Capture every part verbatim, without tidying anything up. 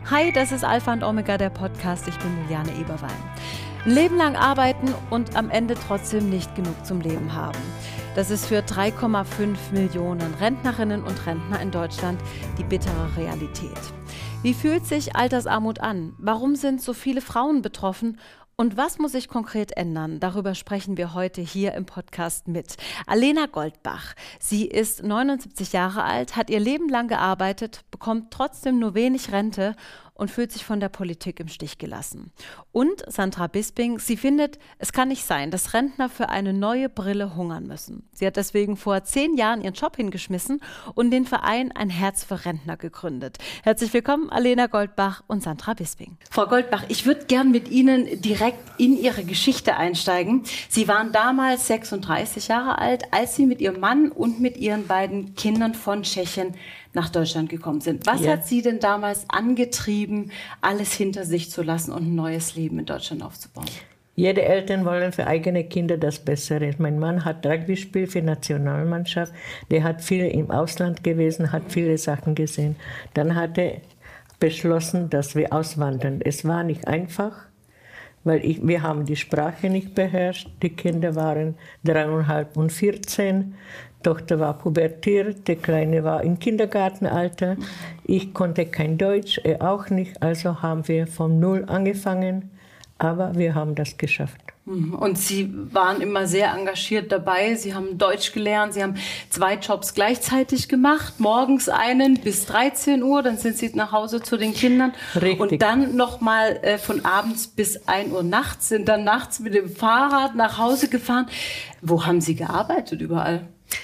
Hi, das ist Alpha und Omega, der Podcast. Ich bin Juliane Eberwein. Ein Leben lang arbeiten und am Ende trotzdem nicht genug zum Leben haben. Das ist für drei Komma fünf Millionen Rentnerinnen und Rentner in Deutschland die bittere Realität. Wie fühlt sich Altersarmut an? Warum sind so viele Frauen betroffen? Und was muss sich konkret ändern? Darüber sprechen wir heute hier im Podcast mit Alena Goldbach. Sie ist neunundsiebzig Jahre alt, hat ihr Leben lang gearbeitet, bekommt trotzdem nur wenig Rente und fühlt sich von der Politik im Stich gelassen. Und Sandra Bisping, sie findet, es kann nicht sein, dass Rentner für eine neue Brille hungern müssen. Sie hat deswegen vor zehn Jahren ihren Job hingeschmissen und den Verein Ein Herz für Rentner gegründet. Herzlich willkommen, Alena Goldbach und Sandra Bisping. Frau Goldbach, ich würde gern mit Ihnen direkt in Ihre Geschichte einsteigen. Sie waren damals sechsunddreißig Jahre alt, als Sie mit Ihrem Mann und mit Ihren beiden Kindern von Tschechien nach Deutschland gekommen sind. Was ja. hat Sie denn damals angetrieben, alles hinter sich zu lassen und ein neues Leben in Deutschland aufzubauen? Jede Eltern wollen für eigene Kinder das Bessere. Mein Mann hat Rugby gespielt für die Nationalmannschaft. Der hat viel im Ausland gewesen, hat viele Sachen gesehen. Dann hat er beschlossen, dass wir auswandern. Es war nicht einfach, weil ich, wir haben die Sprache nicht beherrscht. Die Kinder waren dreieinhalb und vierzehn. Tochter war pubertiert, der Kleine war im Kindergartenalter. Ich konnte kein Deutsch, er auch nicht. Also haben wir von Null angefangen, aber wir haben das geschafft. Und Sie waren immer sehr engagiert dabei. Sie haben Deutsch gelernt, Sie haben zwei Jobs gleichzeitig gemacht. Morgens einen bis dreizehn Uhr, dann sind Sie nach Hause zu den Kindern. Richtig. Und dann nochmal äh, von abends bis ein Uhr nachts, sind dann nachts mit dem Fahrrad nach Hause gefahren. Wo haben Sie gearbeitet überall?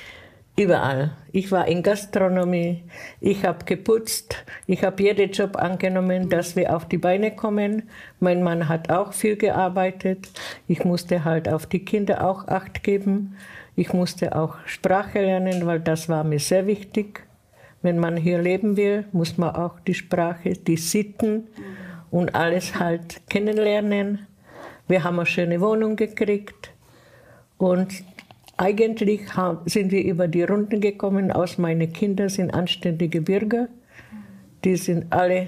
Überall. Ich war in Gastronomie, ich habe geputzt, ich habe jeden Job angenommen, dass wir auf die Beine kommen. Mein Mann hat auch viel gearbeitet. Ich musste halt auf die Kinder auch Acht geben. Ich musste auch Sprache lernen, weil das war mir sehr wichtig. Wenn man hier leben will, muss man auch die Sprache, die Sitten und alles halt kennenlernen. Wir haben eine schöne Wohnung gekriegt und eigentlich sind wir über die Runden gekommen, aus meine Kinder sind anständige Bürger, die sind alle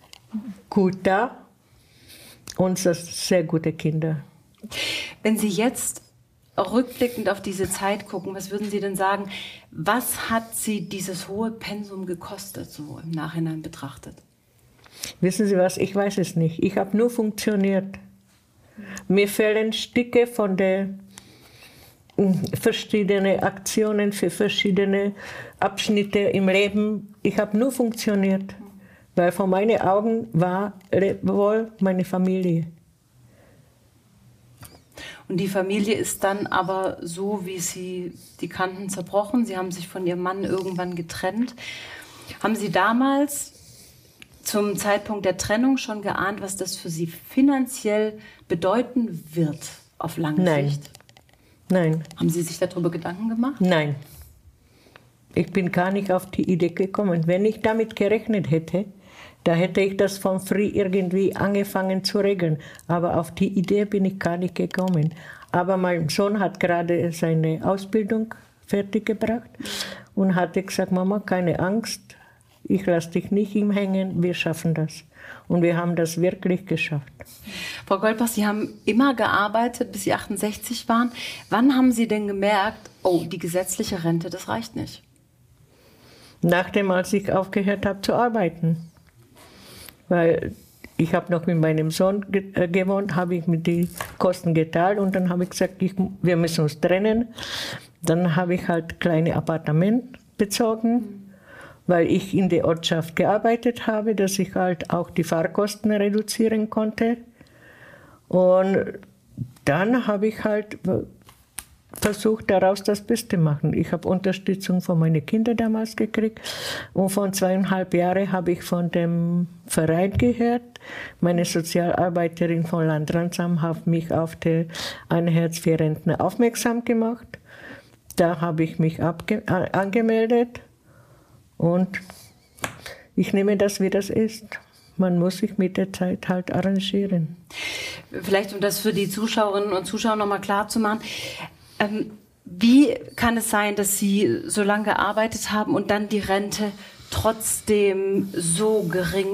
gut da und das sind sehr gute Kinder. Wenn Sie jetzt rückblickend auf diese Zeit gucken, was würden Sie denn sagen, was hat Sie dieses hohe Pensum gekostet, so im Nachhinein betrachtet? Wissen Sie was, ich weiß es nicht, ich habe nur funktioniert. Mir fehlen Stücke von der verschiedene Aktionen für verschiedene Abschnitte im Leben. Ich habe nur funktioniert, weil vor meinen Augen war wohl meine Familie. Und die Familie ist dann aber so, wie Sie die kannten, zerbrochen. Sie haben sich von Ihrem Mann irgendwann getrennt. Haben Sie damals zum Zeitpunkt der Trennung schon geahnt, was das für Sie finanziell bedeuten wird auf lange Nein. Sicht? Nein. Haben Sie sich darüber Gedanken gemacht? Nein. Ich bin gar nicht auf die Idee gekommen. Wenn ich damit gerechnet hätte, da hätte ich das von früh irgendwie angefangen zu regeln. Aber auf die Idee bin ich gar nicht gekommen. Aber mein Sohn hat gerade seine Ausbildung fertiggebracht und hatte gesagt, Mama, keine Angst, ich lasse dich nicht im Hängen, wir schaffen das. Und wir haben das wirklich geschafft. Frau Goldbach, Sie haben immer gearbeitet, bis Sie achtundsechzig waren. Wann haben Sie denn gemerkt, oh, die gesetzliche Rente, das reicht nicht? Nachdem, als ich aufgehört habe zu arbeiten. Weil ich habe noch mit meinem Sohn ge- äh, gewohnt, habe ich mit die Kosten geteilt und dann habe ich gesagt, ich, wir müssen uns trennen. Dann habe ich halt kleine Appartement bezogen, weil ich in der Ortschaft gearbeitet habe, dass ich halt auch die Fahrkosten reduzieren konnte. Und dann habe ich halt versucht, daraus das Beste zu machen. Ich habe Unterstützung von meinen Kindern damals gekriegt. Und von zweieinhalb Jahren habe ich von dem Verein gehört. Meine Sozialarbeiterin von Landratsamt hat mich auf der Ein Herz für Rentner aufmerksam gemacht. Da habe ich mich abge- angemeldet. Und ich nehme das, wie das ist. Man muss sich mit der Zeit halt arrangieren. Vielleicht, um das für die Zuschauerinnen und Zuschauer nochmal klar zu machen, ähm, wie kann es sein, dass Sie so lange gearbeitet haben und dann die Rente trotzdem so gering ist?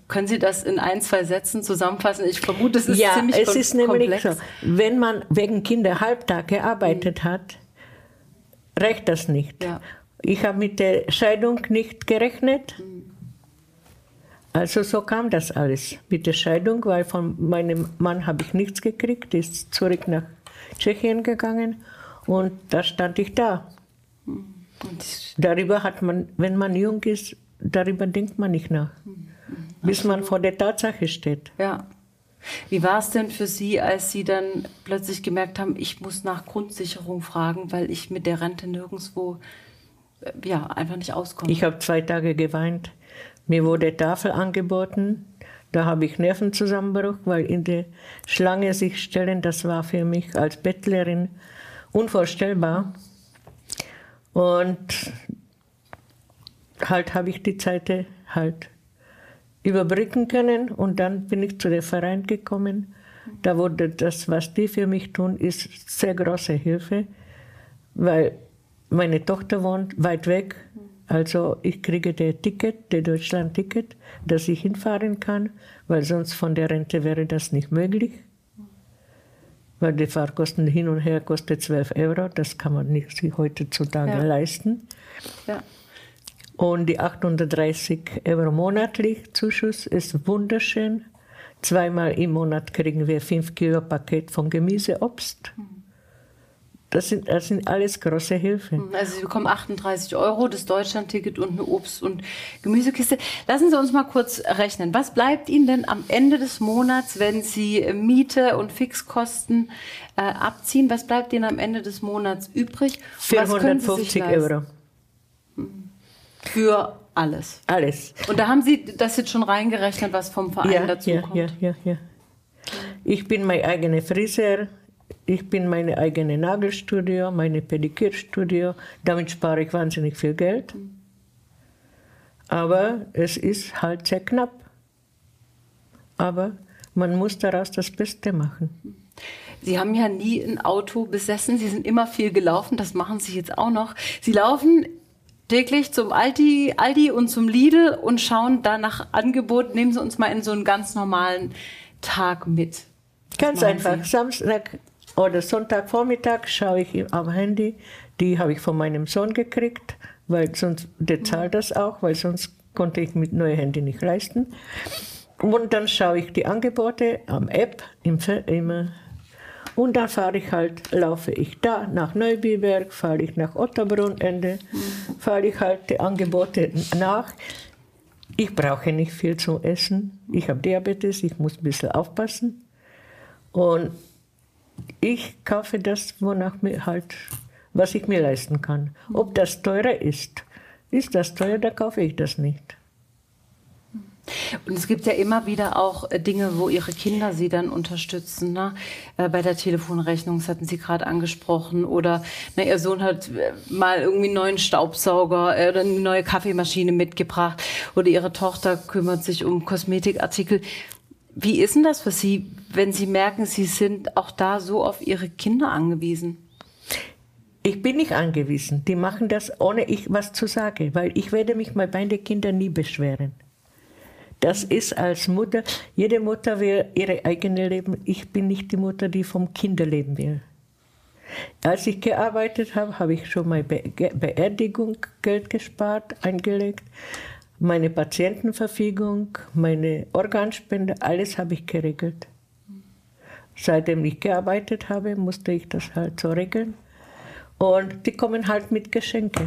Können Sie das in ein, zwei Sätzen zusammenfassen? Ich vermute, es ist ja, ziemlich es ist nämlich komplex. so, wenn man wegen Kinder halbtag gearbeitet mhm. hat, reicht das nicht. Ja. Ich habe mit der Scheidung nicht gerechnet. Mhm. Also so kam das alles mit der Scheidung, weil von meinem Mann habe ich nichts gekriegt, ist zurück nach Tschechien gegangen und da stand ich da. Mhm. Darüber hat man, wenn man jung ist, darüber denkt man nicht nach, mhm. bis Absolut. Man vor der Tatsache steht. Ja. Wie war es denn für Sie, als Sie dann plötzlich gemerkt haben, ich muss nach Grundsicherung fragen, weil ich mit der Rente nirgendwo ja, einfach nicht auskomme? Ich habe zwei Tage geweint. Mir wurde Tafel angeboten. Da habe ich Nervenzusammenbruch, weil in der Schlange sich stellen, das war für mich als Bettlerin unvorstellbar. Und halt habe ich die Zeit halt überbrücken können und dann bin ich zu dem Verein gekommen. Da wurde das, was die für mich tun, ist sehr große Hilfe, weil meine Tochter wohnt weit weg. Also ich kriege das Ticket, das Deutschland-Ticket, dass ich hinfahren kann, weil sonst von der Rente wäre das nicht möglich. Weil die Fahrkosten hin und her kostet zwölf Euro, das kann man nicht sich heutzutage ja. leisten. Ja. Und die achthundertdreißig Euro monatlich Zuschuss ist wunderschön. Zweimal im Monat kriegen wir fünf Kilo Paket von Gemüse, Obst. Das sind, das sind alles große Hilfen. Also Sie bekommen achtunddreißig Euro, das Deutschlandticket und eine Obst- und Gemüsekiste. Lassen Sie uns mal kurz rechnen. Was bleibt Ihnen denn am Ende des Monats, wenn Sie Miete und Fixkosten äh, abziehen? Was bleibt Ihnen am Ende des Monats übrig? vierhundertfünfzig Euro. Für alles? Alles. Und da haben Sie das jetzt schon reingerechnet, was vom Verein ja, dazu ja, kommt? Ja, ja, ja. Ich bin mein eigener Friseur. Ich bin meine eigene Nagelstudio, meine Pedikürstudio. Damit spare ich wahnsinnig viel Geld. Aber es ist halt sehr knapp. Aber man muss daraus das Beste machen. Sie haben ja nie ein Auto besessen. Sie sind immer viel gelaufen. Das machen Sie jetzt auch noch. Sie laufen täglich zum Aldi, Aldi und zum Lidl und schauen da nach Angebot. Nehmen Sie uns mal in so einen ganz normalen Tag mit. Was ganz einfach. Sie? Samstag oder Sonntagvormittag schaue ich am Handy. Die habe ich von meinem Sohn gekriegt, weil sonst, der zahlt das auch, weil sonst konnte ich mit neuem Handy nicht leisten. Und dann schaue ich die Angebote am App im, im und dann fahre ich halt, laufe ich da nach Neubiberg, fahre ich nach Otterbrunn-Ende, fahre ich halt die Angebote nach. Ich brauche nicht viel zu essen. Ich habe Diabetes, ich muss ein bisschen aufpassen. Und ich kaufe das, wonach mir halt, was ich mir leisten kann. Ob das teurer ist, ist das teuer, da kaufe ich das nicht. Und es gibt ja immer wieder auch Dinge, wo Ihre Kinder Sie dann unterstützen. Ne? Bei der Telefonrechnung, das hatten Sie gerade angesprochen. Oder ne, Ihr Sohn hat mal irgendwie einen neuen Staubsauger oder eine neue Kaffeemaschine mitgebracht. Oder Ihre Tochter kümmert sich um Kosmetikartikel. Wie ist denn das für Sie, wenn Sie merken, Sie sind auch da so auf Ihre Kinder angewiesen? Ich bin nicht angewiesen. Die machen das, ohne ich was zu sagen. Weil ich werde mich bei meinen Kindern nie beschweren. Das ist als Mutter, jede Mutter will ihre eigene Leben. Ich bin nicht die Mutter, die vom Kinder leben will. Als ich gearbeitet habe, habe ich schon meine Be Beerdigung Geld gespart, eingelegt. Meine Patientenverfügung, meine Organspende, alles habe ich geregelt. Seitdem ich gearbeitet habe, musste ich das halt so regeln. Und die kommen halt mit Geschenken.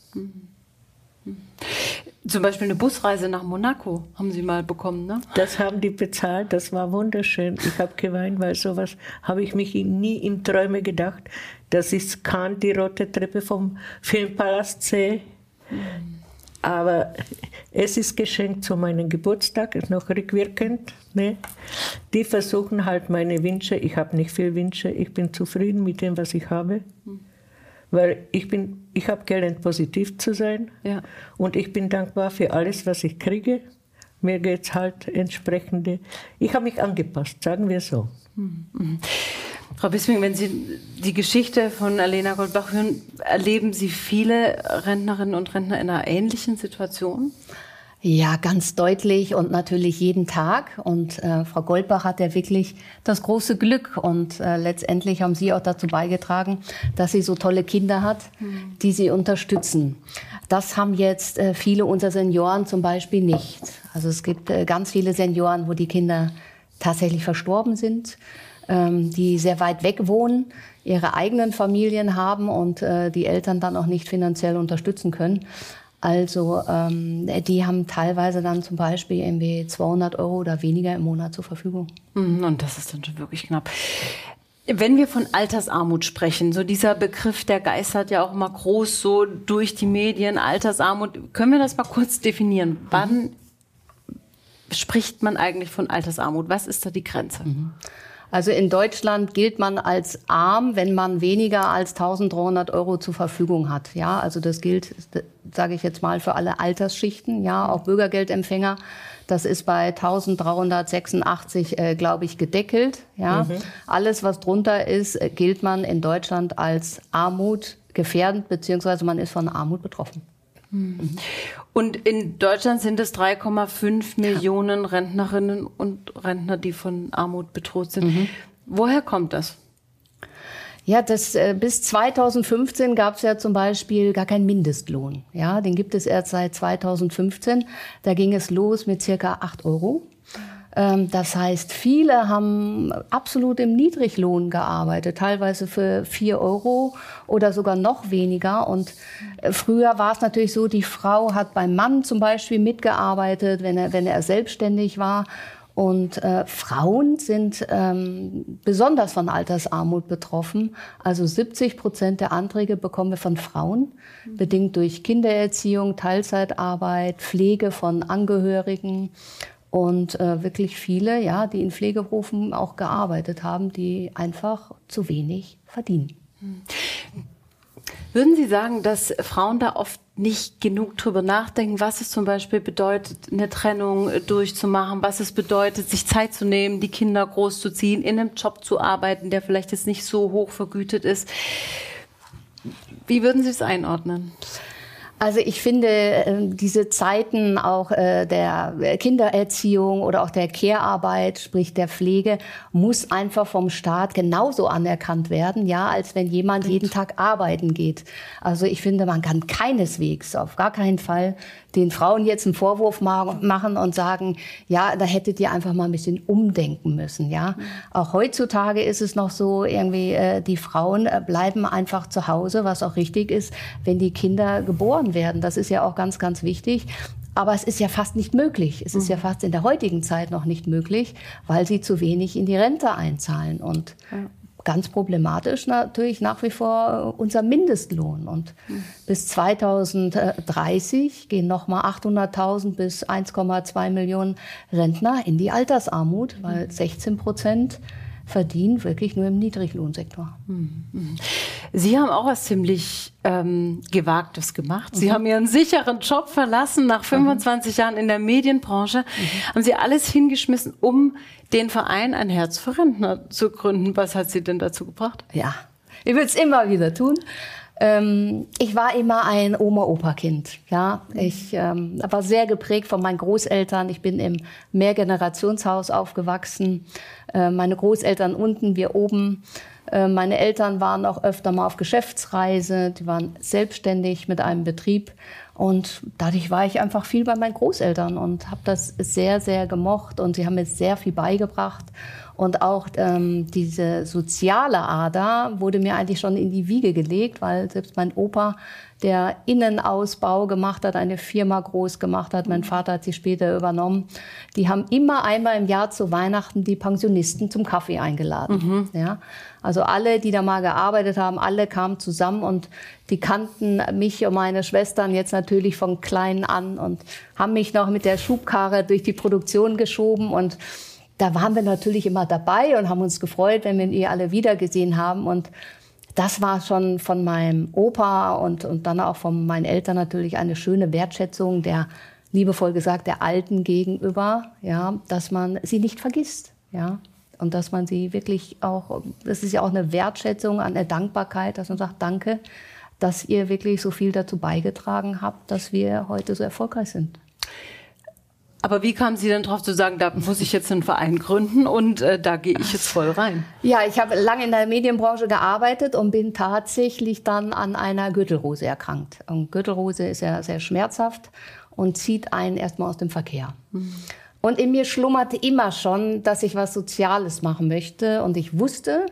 Zum Beispiel eine Busreise nach Monaco haben Sie mal bekommen, ne? Das haben die bezahlt, das war wunderschön. Ich habe geweint, weil sowas habe ich mich nie im Träume gedacht. Das ist Cannes, die rote Treppe vom Filmpalast sehe. Aber es ist geschenkt zu meinem Geburtstag, ist noch rückwirkend. Ne? Die versuchen halt meine Wünsche. Ich habe nicht viel Wünsche. Ich bin zufrieden mit dem, was ich habe. Weil ich bin, ich habe gelernt, positiv zu sein. Ja. Und ich bin dankbar für alles, was ich kriege. Mir geht es halt entsprechende. Ich habe mich angepasst, sagen wir so. Mhm. Frau Bisping, wenn Sie die Geschichte von Alena Goldbach hören, erleben Sie viele Rentnerinnen und Rentner in einer ähnlichen Situation? Ja, ganz deutlich und natürlich jeden Tag. Und äh, Frau Goldbach hat ja wirklich das große Glück. Und äh, letztendlich haben Sie auch dazu beigetragen, dass sie so tolle Kinder hat, mhm. die sie unterstützen. Das haben jetzt äh, viele unserer Senioren zum Beispiel nicht. Also es gibt äh, ganz viele Senioren, wo die Kinder tatsächlich verstorben sind, ähm, die sehr weit weg wohnen, ihre eigenen Familien haben und äh, die Eltern dann auch nicht finanziell unterstützen können. Also ähm, die haben teilweise dann zum Beispiel irgendwie zweihundert Euro oder weniger im Monat zur Verfügung. Und das ist dann schon wirklich knapp. Wenn wir von Altersarmut sprechen, so dieser Begriff, der geistert ja auch immer groß so durch die Medien, Altersarmut. Können wir das mal kurz definieren? Wann mhm. spricht man eigentlich von Altersarmut? Was ist da die Grenze? Mhm. Also in Deutschland gilt man als arm, wenn man weniger als eintausenddreihundert Euro zur Verfügung hat. Ja, also das gilt, sage ich jetzt mal, für alle Altersschichten, ja, auch Bürgergeldempfänger. Das ist bei eintausenddreihundertsechsundachtzig, äh, glaube ich, gedeckelt. Ja, mhm. Alles, was drunter ist, gilt man in Deutschland als Armut gefährdend, beziehungsweise man ist von Armut betroffen. Mhm. Und in Deutschland sind es drei Komma fünf Millionen Rentnerinnen und Rentner, die von Armut bedroht sind. Mhm. Woher kommt das? Ja, das, äh, bis zweitausendfünfzehn gab es ja zum Beispiel gar keinen Mindestlohn. Ja, den gibt es erst seit zweitausendfünfzehn. Da ging es los mit circa acht Euro. Das heißt, viele haben absolut im Niedriglohn gearbeitet, teilweise für vier Euro oder sogar noch weniger. Und früher war es natürlich so, die Frau hat beim Mann zum Beispiel mitgearbeitet, wenn er, wenn er selbstständig war. Und äh, Frauen sind ähm, besonders von Altersarmut betroffen. Also siebzig Prozent der Anträge bekommen wir von Frauen, mhm. bedingt durch Kindererziehung, Teilzeitarbeit, Pflege von Angehörigen. Und äh, wirklich viele, ja, die in Pflegeberufen auch gearbeitet haben, die einfach zu wenig verdienen. Würden Sie sagen, dass Frauen da oft nicht genug drüber nachdenken, was es zum Beispiel bedeutet, eine Trennung durchzumachen, was es bedeutet, sich Zeit zu nehmen, die Kinder großzuziehen, in einem Job zu arbeiten, der vielleicht jetzt nicht so hoch vergütet ist? Wie würden Sie es einordnen? Also ich finde, diese Zeiten auch der Kindererziehung oder auch der Care-Arbeit, sprich der Pflege, muss einfach vom Staat genauso anerkannt werden, ja, als wenn jemand jeden Tag arbeiten geht. Also ich finde, man kann keineswegs, auf gar keinen Fall, den Frauen jetzt einen Vorwurf machen und sagen, ja, da hättet ihr einfach mal ein bisschen umdenken müssen, ja. Auch heutzutage ist es noch so, irgendwie, die Frauen bleiben einfach zu Hause, was auch richtig ist, wenn die Kinder geboren werden. Das ist ja auch ganz, ganz wichtig. Aber es ist ja fast nicht möglich. Es ist ja fast in der heutigen Zeit noch nicht möglich, weil sie zu wenig in die Rente einzahlen. Und ja. ganz problematisch natürlich nach wie vor unser Mindestlohn. Und mhm. bis zweitausenddreißig gehen nochmal achthunderttausend bis eins Komma zwei Millionen Rentner in die Altersarmut, weil sechzehn Prozent verdienen wirklich nur im Niedriglohnsektor. Sie haben auch was ziemlich ähm, Gewagtes gemacht. Sie mhm. haben Ihren sicheren Job verlassen nach fünfundzwanzig mhm. Jahren in der Medienbranche. Mhm. Haben Sie alles hingeschmissen, um den Verein Ein Herz für Rentner zu gründen. Was hat Sie denn dazu gebracht? Ja, ich würde es immer wieder tun. Ähm, ich war immer ein Oma-Opa-Kind. Ja? Ich ähm, war sehr geprägt von meinen Großeltern. Ich bin im Mehrgenerationshaus aufgewachsen. Äh, meine Großeltern unten, wir oben. Äh, meine Eltern waren auch öfter mal auf Geschäftsreise. Die waren selbstständig mit einem Betrieb. Und dadurch war ich einfach viel bei meinen Großeltern und habe das sehr, sehr gemocht. Und sie haben mir sehr viel beigebracht. Und auch ähm, diese soziale Ader wurde mir eigentlich schon in die Wiege gelegt, weil selbst mein Opa, der Innenausbau gemacht hat, eine Firma groß gemacht hat, mein Vater hat sie später übernommen, die haben immer einmal im Jahr zu Weihnachten die Pensionisten zum Kaffee eingeladen. Mhm. Ja? Also alle, die da mal gearbeitet haben, alle kamen zusammen und die kannten mich und meine Schwestern jetzt natürlich von klein an und haben mich noch mit der Schubkarre durch die Produktion geschoben und da waren wir natürlich immer dabei und haben uns gefreut, wenn wir ihn alle wiedergesehen haben. Und das war schon von meinem Opa und, und dann auch von meinen Eltern natürlich eine schöne Wertschätzung der, liebevoll gesagt, der Alten gegenüber, ja, dass man sie nicht vergisst, ja. Und dass man sie wirklich auch, das ist ja auch eine Wertschätzung, eine Dankbarkeit, dass man sagt, danke, dass ihr wirklich so viel dazu beigetragen habt, dass wir heute so erfolgreich sind. Aber wie kamen Sie denn drauf zu sagen, da muss ich jetzt einen Verein gründen und äh, da gehe ich jetzt voll rein? Ja, ich habe lange in der Medienbranche gearbeitet und bin tatsächlich dann an einer Gürtelrose erkrankt. Und Gürtelrose ist ja sehr schmerzhaft und zieht einen erstmal aus dem Verkehr. Mhm. Und in mir schlummerte immer schon, dass ich was Soziales machen möchte. Und ich wusste,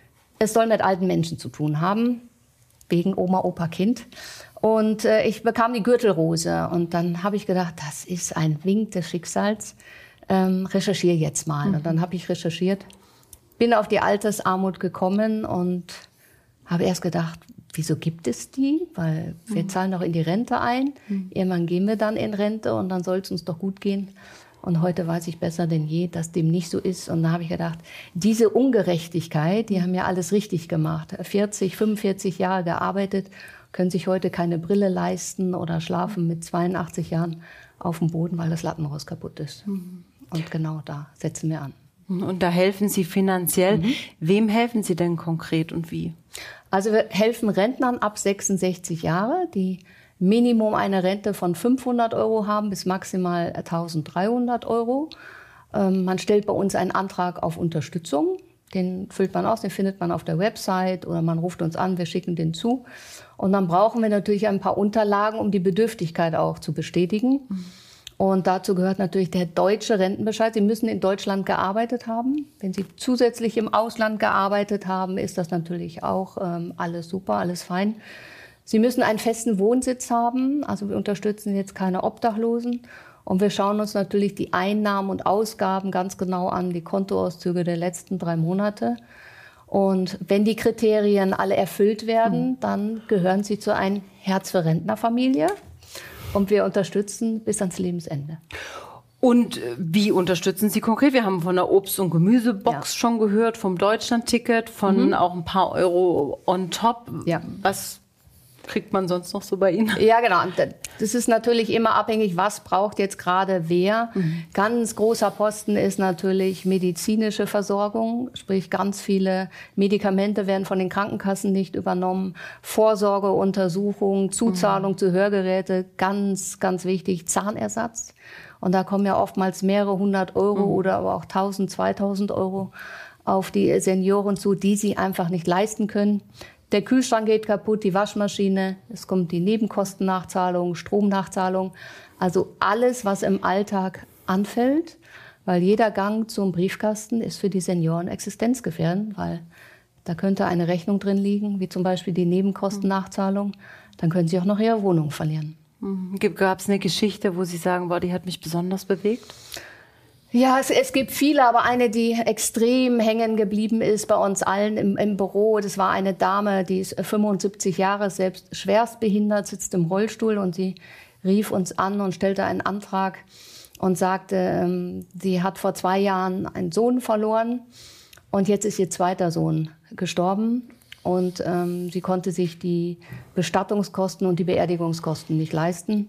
es soll mit alten Menschen zu tun haben, wegen Oma, Opa, Kind. Und äh, ich bekam die Gürtelrose. Und dann habe ich gedacht, das ist ein Wink des Schicksals. Ähm, recherchiere jetzt mal. Mhm. Und dann habe ich recherchiert, bin auf die Altersarmut gekommen und habe erst gedacht, wieso gibt es die? Weil wir mhm. zahlen doch in die Rente ein. Mhm. Irgendwann gehen wir dann in Rente und dann soll es uns doch gut gehen. Und heute weiß ich besser denn je, dass dem nicht so ist. Und da habe ich gedacht, diese Ungerechtigkeit, die haben ja alles richtig gemacht. vierzig, fünfundvierzig Jahre gearbeitet, können sich heute keine Brille leisten oder schlafen mit zweiundachtzig Jahren auf dem Boden, weil das Lattenrost kaputt ist. Mhm. Und genau da setzen wir an. Und da helfen Sie finanziell. Mhm. Wem helfen Sie denn konkret und wie? Also wir helfen Rentnern ab sechsundsechzig Jahre, die Minimum eine Rente von fünfhundert Euro haben bis maximal eintausenddreihundert Euro. Ähm, man stellt bei uns einen Antrag auf Unterstützung. Den füllt man aus, den findet man auf der Website oder man ruft uns an, wir schicken den zu. Und dann brauchen wir natürlich ein paar Unterlagen, um die Bedürftigkeit auch zu bestätigen. Mhm. Und dazu gehört natürlich der deutsche Rentenbescheid. Sie müssen in Deutschland gearbeitet haben. Wenn Sie zusätzlich im Ausland gearbeitet haben, ist das natürlich auch ähm, alles super, alles fein. Sie müssen einen festen Wohnsitz haben. Also wir unterstützen jetzt keine Obdachlosen. Und wir schauen uns natürlich die Einnahmen und Ausgaben ganz genau an, die Kontoauszüge der letzten drei Monate. Und wenn die Kriterien alle erfüllt werden, mhm. dann gehören sie zu einer Herz-für-Rentner-Familie. Und wir unterstützen bis ans Lebensende. Und wie unterstützen Sie konkret? Wir haben von der Obst- und Gemüsebox ja. schon gehört, vom Deutschland-Ticket, von mhm. auch ein paar Euro on top. Ja. Was kriegt man sonst noch so bei Ihnen? Ja, genau. Das ist natürlich immer abhängig, was braucht jetzt gerade wer. Mhm. Ganz großer Posten ist natürlich medizinische Versorgung, sprich ganz viele Medikamente werden von den Krankenkassen nicht übernommen. Vorsorgeuntersuchungen, Zuzahlung mhm. zu Hörgeräte, ganz, ganz wichtig. Zahnersatz. Und da kommen ja oftmals mehrere hundert Euro mhm. oder aber auch tausend, zweitausend Euro auf die Senioren zu, die sie einfach nicht leisten können. Der Kühlschrank geht kaputt, die Waschmaschine, es kommt die Nebenkostennachzahlung, Stromnachzahlung. Also alles, was im Alltag anfällt, weil jeder Gang zum Briefkasten ist für die Senioren existenzgefährdend, weil da könnte eine Rechnung drin liegen, wie zum Beispiel die Nebenkostennachzahlung. Dann können sie auch noch ihre Wohnung verlieren. Gab es eine Geschichte, wo Sie sagen, boah, die hat mich besonders bewegt? Ja, es, es gibt viele, aber eine, die extrem hängen geblieben ist bei uns allen im, im Büro. Das war eine Dame, die ist fünfundsiebzig Jahre, selbst schwerstbehindert, sitzt im Rollstuhl und sie rief uns an und stellte einen Antrag und sagte, ähm, sie hat vor zwei Jahren einen Sohn verloren und jetzt ist ihr zweiter Sohn gestorben. Und ähm, sie konnte sich die Bestattungskosten und die Beerdigungskosten nicht leisten.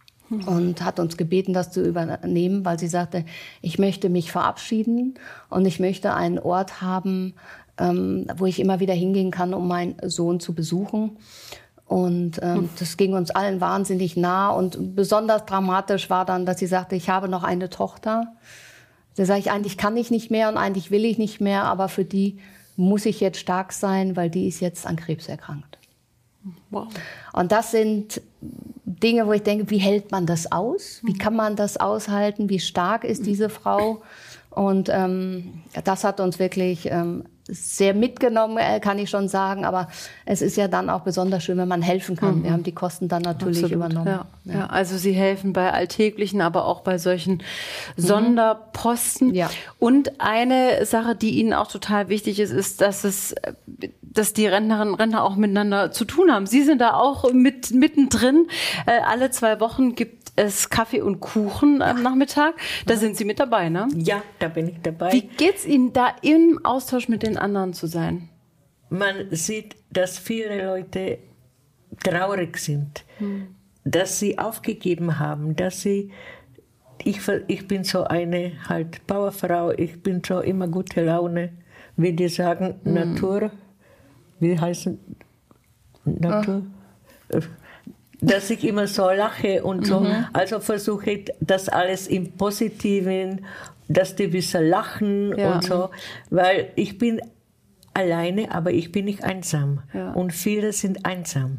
Und hat uns gebeten, das zu übernehmen, weil sie sagte, ich möchte mich verabschieden und ich möchte einen Ort haben, ähm, wo ich immer wieder hingehen kann, um meinen Sohn zu besuchen. Und ähm, das ging uns allen wahnsinnig nah. Und besonders dramatisch war dann, dass sie sagte, ich habe noch eine Tochter. Da sage ich, eigentlich kann ich nicht mehr und eigentlich will ich nicht mehr, aber für die muss ich jetzt stark sein, weil die ist jetzt an Krebs erkrankt. Wow. Und das sind Dinge, wo ich denke, wie hält man das aus? Wie kann man das aushalten? Wie stark ist diese Frau? Und ähm, das hat uns wirklich ähm, sehr mitgenommen, kann ich schon sagen. Aber es ist ja dann auch besonders schön, wenn man helfen kann. Mhm. Wir haben die Kosten dann natürlich Absolut, übernommen. Ja. Ja. Ja, also Sie helfen bei alltäglichen, aber auch bei solchen mhm. Sonderposten. Ja. Und eine Sache, die Ihnen auch total wichtig ist, ist, dass es, dass die Rentnerinnen und Rentner auch miteinander zu tun haben. Sie sind da auch mit mittendrin. Äh, alle zwei Wochen gibt es Kaffee und Kuchen am Nachmittag. Da sind Sie mit dabei, ne? Ja, da bin ich dabei. Wie geht's Ihnen da im Austausch mit den anderen zu sein? Man sieht, dass viele Leute traurig sind, hm. dass sie aufgegeben haben, dass sie, ich, ich bin so eine halt Powerfrau, ich bin so immer gute Laune, wie die sagen, hm. Natur, wie heißt Natur? Ah. dass ich immer so lache und so. Mhm. Also versuche ich das alles im Positiven, dass die bisschen lachen ja. und so. Weil ich bin alleine, aber ich bin nicht einsam. Ja. Und viele sind einsam.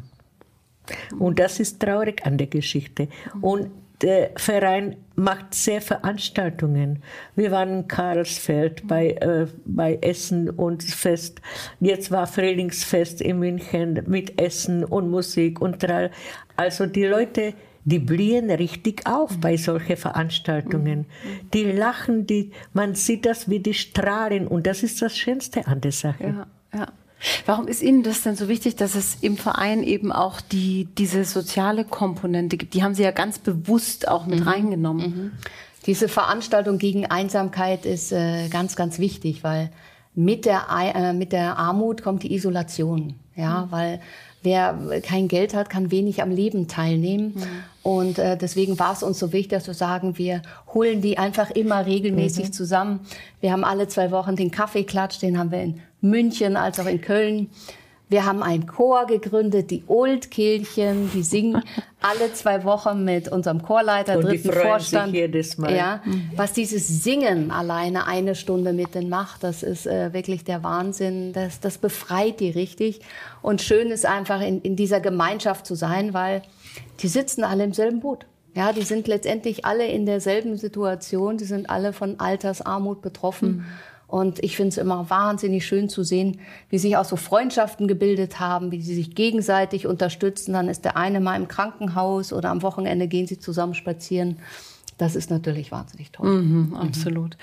Und das ist traurig an der Geschichte. Und der Verein macht sehr Veranstaltungen. Wir waren in Karlsfeld bei, äh, bei Essen und Fest. Jetzt war Frühlingsfest in München mit Essen und Musik und Trall. Also die Leute, die blühen richtig auf bei solchen Veranstaltungen. Die lachen, die, man sieht das, wie die strahlen. Und das ist das Schönste an der Sache. Ja, ja. Warum ist Ihnen das denn so wichtig, dass es im Verein eben auch die, diese soziale Komponente gibt? Die haben Sie ja ganz bewusst auch mit mhm. reingenommen. Mhm. Diese Veranstaltung gegen Einsamkeit ist äh, ganz, ganz wichtig, weil mit der, äh, mit der Armut kommt die Isolation. Ja, mhm. weil wer kein Geld hat, kann wenig am Leben teilnehmen. Mhm. Und äh, deswegen war es uns so wichtig, dass wir sagen, wir holen die einfach immer regelmäßig mhm. zusammen. Wir haben alle zwei Wochen den Kaffeeklatsch, den haben wir in München als auch in Köln. Wir haben einen Chor gegründet, die Oldkehlchen, die singen alle zwei Wochen mit unserem Chorleiter, und dritten die freuen Vorstand. Sich jedes Mal. Ja, mhm. was dieses Singen alleine eine Stunde mit denen macht, das ist äh, wirklich der Wahnsinn. Das, das befreit die richtig. Und schön ist einfach in, in dieser Gemeinschaft zu sein, weil die sitzen alle im selben Boot. Ja, die sind letztendlich alle in derselben Situation. Die sind alle von Altersarmut betroffen. Mhm. Und ich finde es immer wahnsinnig schön zu sehen, wie sich auch so Freundschaften gebildet haben, wie sie sich gegenseitig unterstützen. Dann ist der eine mal im Krankenhaus oder am Wochenende gehen sie zusammen spazieren. Das ist natürlich wahnsinnig toll. Mhm, absolut.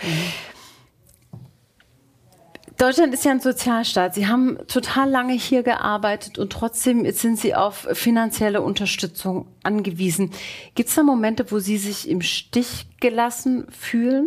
Mhm. Deutschland ist ja ein Sozialstaat. Sie haben total lange hier gearbeitet und trotzdem sind Sie auf finanzielle Unterstützung angewiesen. Gibt es da Momente, wo Sie sich im Stich gelassen fühlen?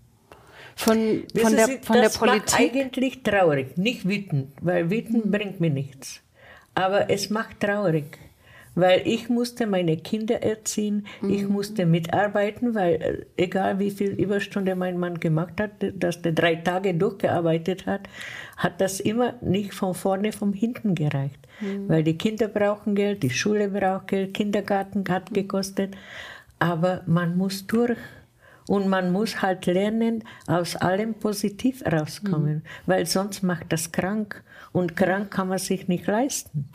Von, von, der, Sie, von der das Politik? Macht eigentlich traurig, nicht wütend, weil wütend bringt mir nichts. Aber es macht traurig, weil ich musste meine Kinder erziehen, mhm. ich musste mitarbeiten, weil egal wie viel Überstunde mein Mann gemacht hat, dass der drei Tage durchgearbeitet hat, hat das immer nicht von vorne, von hinten gereicht. Mhm. Weil die Kinder brauchen Geld, die Schule braucht Geld, Kindergarten hat gekostet, aber man muss durch. Und man muss halt lernen, aus allem positiv rauskommen, mhm. weil sonst macht das krank. Und krank kann man sich nicht leisten.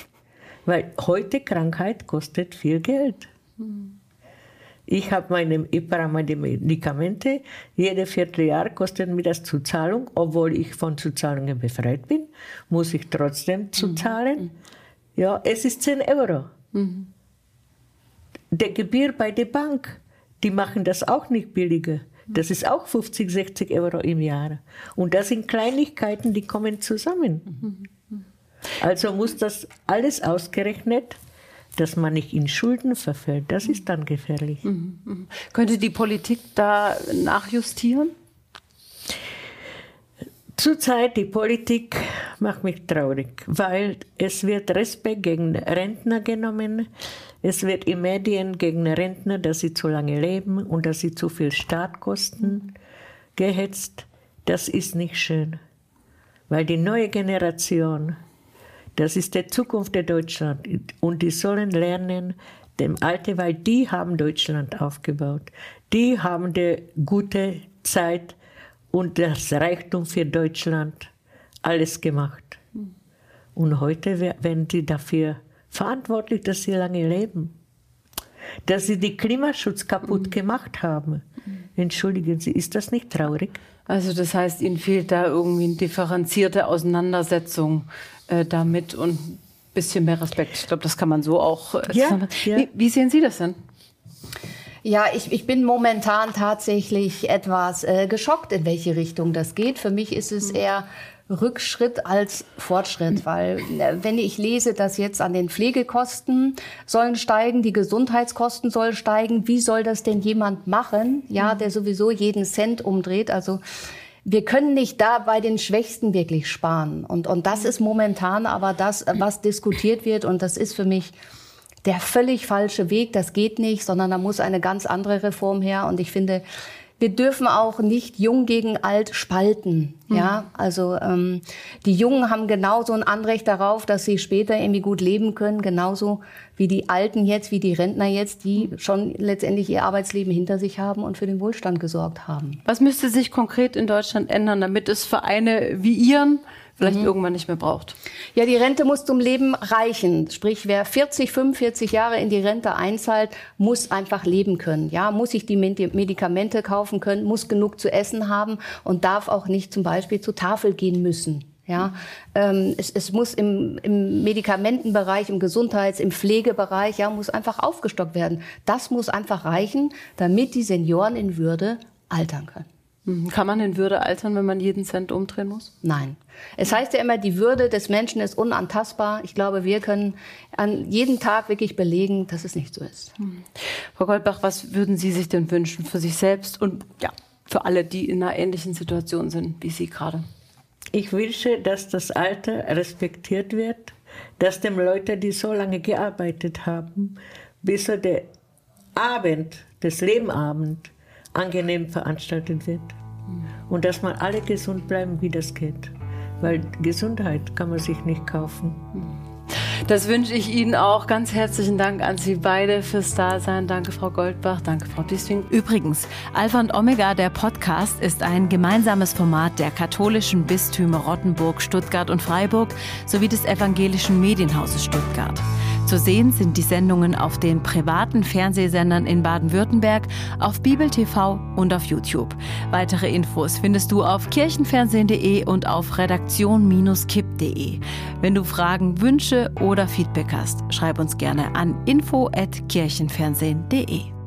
Weil heute Krankheit kostet viel Geld. Mhm. Ich habe meine, ich brauche meine Medikamente, jede Vierteljahr kostet mir das Zuzahlung, obwohl ich von Zuzahlungen befreit bin, muss ich trotzdem zuzahlen. Mhm. Ja, es ist zehn Euro. Mhm. Der Gebühr bei der Bank. Die machen das auch nicht billiger. Das ist auch fünfzig, sechzig Euro im Jahr. Und das sind Kleinigkeiten, die kommen zusammen. Also muss das alles ausgerechnet, dass man nicht in Schulden verfällt. Das ist dann gefährlich. Mhm. Mhm. Könnte die Politik da nachjustieren? Zurzeit die Politik macht mich traurig, weil es wird Respekt gegen Rentner genommen. Es wird in Medien gegen Rentner, dass sie zu lange leben und dass sie zu viel Staat kosten, gehetzt. Das ist nicht schön, weil die neue Generation, das ist die Zukunft der Deutschland und die sollen lernen, dem Alte, weil die haben Deutschland aufgebaut. Die haben die gute Zeit und das Reichtum für Deutschland alles gemacht. Und heute werden sie dafür verantwortlich, dass sie lange leben. Dass sie den Klimaschutz kaputt gemacht haben. Entschuldigen Sie, ist das nicht traurig? Also das heißt, Ihnen fehlt da irgendwie eine differenzierte Auseinandersetzung äh, damit und ein bisschen mehr Respekt. Ich glaube, das kann man so auch äh, ja, ja. Wie, wie sehen Sie das denn? Ja, ich, ich bin momentan tatsächlich etwas äh, geschockt, in welche Richtung das geht. Für mich ist es eher Rückschritt als Fortschritt, weil äh, wenn ich lese, dass jetzt an den Pflegekosten sollen steigen, die Gesundheitskosten sollen steigen, wie soll das denn jemand machen, ja, der sowieso jeden Cent umdreht? Also wir können nicht da bei den Schwächsten wirklich sparen. Und, und das ist momentan aber das, was diskutiert wird. Und das ist für mich der völlig falsche Weg. Das geht nicht, sondern da muss eine ganz andere Reform her. Und ich finde, wir dürfen auch nicht jung gegen alt spalten. Mhm. Ja, also ähm, die Jungen haben genauso ein Anrecht darauf, dass sie später irgendwie gut leben können, genauso wie die Alten jetzt, wie die Rentner jetzt, die schon letztendlich ihr Arbeitsleben hinter sich haben und für den Wohlstand gesorgt haben. Was müsste sich konkret in Deutschland ändern, damit es Vereine wie Ihren vielleicht mhm. irgendwann nicht mehr braucht? Ja, die Rente muss zum Leben reichen. Sprich, wer vierzig, fünfundvierzig Jahre in die Rente einzahlt, muss einfach leben können. Ja, muss sich die Medikamente kaufen können, muss genug zu essen haben und darf auch nicht zum Beispiel zur Tafel gehen müssen. Ja, ähm, es, es muss im, im Medikamentenbereich, im Gesundheits-, im Pflegebereich, ja, muss einfach aufgestockt werden. Das muss einfach reichen, damit die Senioren in Würde altern können. Kann man in Würde altern, wenn man jeden Cent umdrehen muss? Nein. Es heißt ja immer, die Würde des Menschen ist unantastbar. Ich glaube, wir können an jedem Tag wirklich belegen, dass es nicht so ist. Hm. Frau Goldbach, was würden Sie sich denn wünschen für sich selbst und ja, für alle, die in einer ähnlichen Situation sind wie Sie gerade? Ich wünsche, dass das Alter respektiert wird, dass die Leute, die so lange gearbeitet haben, bis so der Abend, das Lebenabend, angenehm veranstaltet wird. Und dass man alle gesund bleiben, wie das geht. Weil Gesundheit kann man sich nicht kaufen. Das wünsche ich Ihnen auch. Ganz herzlichen Dank an Sie beide fürs Dasein. Danke, Frau Goldbach. Danke, Frau Dieswing. Übrigens, Alpha und Omega, der Podcast, ist ein gemeinsames Format der katholischen Bistümer Rottenburg, Stuttgart und Freiburg sowie des evangelischen Medienhauses Stuttgart. Zu sehen sind die Sendungen auf den privaten Fernsehsendern in Baden-Württemberg, auf Bibel T V und auf YouTube. Weitere Infos findest du auf kirchenfernsehen punkt de und auf redaktion Bindestrich kipp punkt de. Wenn du Fragen, Wünsche oder Feedback hast, schreib uns gerne an info at kirchenfernsehen punkt de.